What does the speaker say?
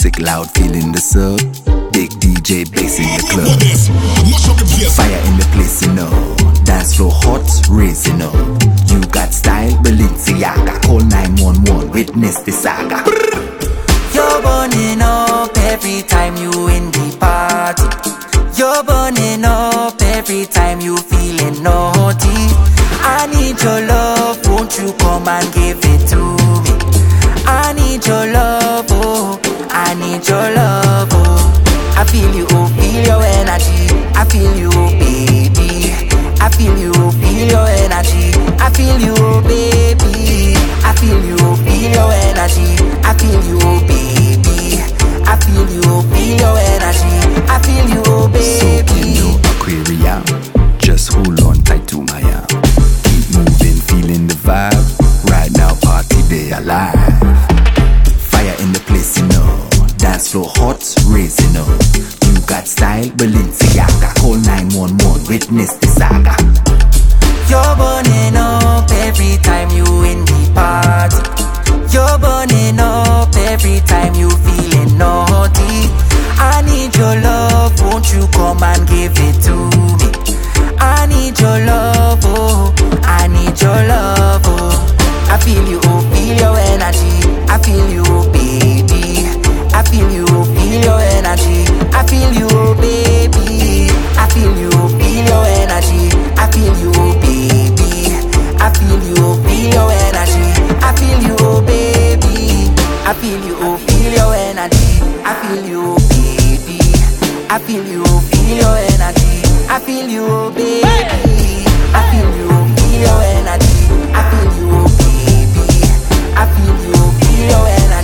Music loud, feeling the sub. Big DJ bass in the club. Fire in the place, you know. Dance floor hot, raising up. You got style, Balenciaga. Call 911, witness the saga. You're burning up every time you in the party. You're burning up every time you feeling naughty. I need your love, won't you come and give it to me? I need your love, oh, I need your love, oh. I feel you, oh, feel your energy. I feel you, oh, baby. I feel you, oh, feel your energy. I feel you, oh, baby. I feel you, oh, feel your energy. I feel you, oh, baby. I feel you, oh, feel your energy. I feel you, oh, baby. So in your aquarium, just hold on tight to my arm. Keep moving, feeling the vibe. Right now, party day alive. Fire in the place, you know. Dance floor hot, raising up. You got style, Balenciaga. Call 911, witness the saga. You're burning up every time you in the party. You're burning up every time you feeling naughty. I need your love, won't you come and give it to me? I need your love, oh, I need your love, oh. I feel you, oh, feel your energy. I feel you, oh, baby. I feel you, oh, feel your energy. I feel you, oh, baby. I feel you, oh, feel your energy. I feel you, oh, baby. I feel you, oh, feel your energy. I feel you, oh, baby. I feel you, oh, feel your energy. I feel you, oh, baby. I feel you, oh, feel your energy. I feel you, oh, baby. I feel you, oh, feel your energy. I feel you, oh, baby. I feel you, oh, feel your energy.